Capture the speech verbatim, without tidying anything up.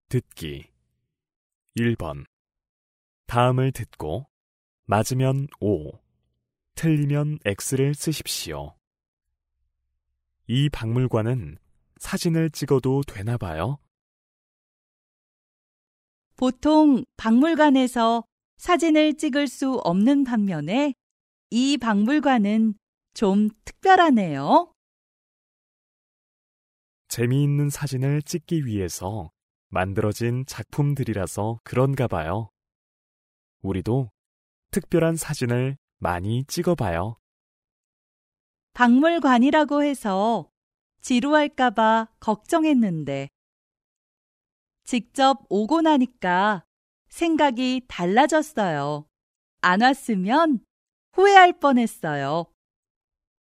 듣기 일 번. 다음을 듣고 맞으면 O, 틀리면 X를 쓰십시오. 이 박물관은 사진을 찍어도 되나 봐요? 보통 박물관에서 사진을 찍을 수 없는 반면에 이 박물관은 좀 특별하네요. 재미있는 사진을 찍기 위해서 만들어진 작품들이라서 그런가 봐요. 우리도 특별한 사진을 많이 찍어봐요. 박물관이라고 해서 지루할까봐 걱정했는데 직접 오고 나니까 생각이 달라졌어요. 안 왔으면 후회할 뻔했어요.